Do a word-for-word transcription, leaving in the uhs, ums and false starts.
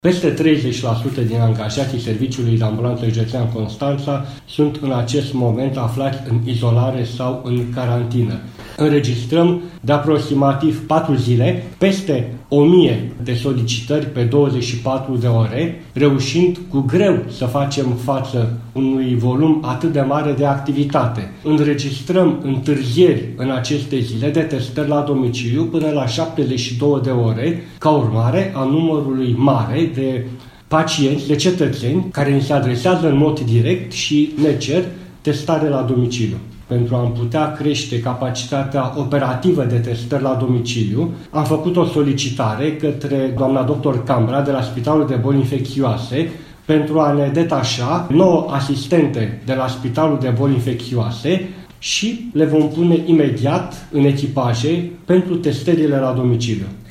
Peste treizeci la sută din angajații Serviciului de Ambulanță Județean Constanța sunt în acest moment aflați în izolare sau în carantină. Înregistrăm de aproximativ patru zile peste o mie de solicitări pe douăzeci și patru de ore, reușind cu greu să facem față unui volum atât de mare de activitate. Înregistrăm întârzieri în aceste zile de testări la domiciliu până la șaptezeci și două de ore, ca urmare a numărului mare de pacienți, de cetățeni, care ni se adresează în mod direct și ne cer testare la domiciliu. Pentru a putea crește capacitatea operativă de testări la domiciliu, am făcut o solicitare către doamna doctor Cambra de la Spitalul de Boli Infecțioase pentru a ne detașa nouă asistente de la Spitalul de Boli Infecțioase și le vom pune imediat în echipaje pentru testările la domiciliu.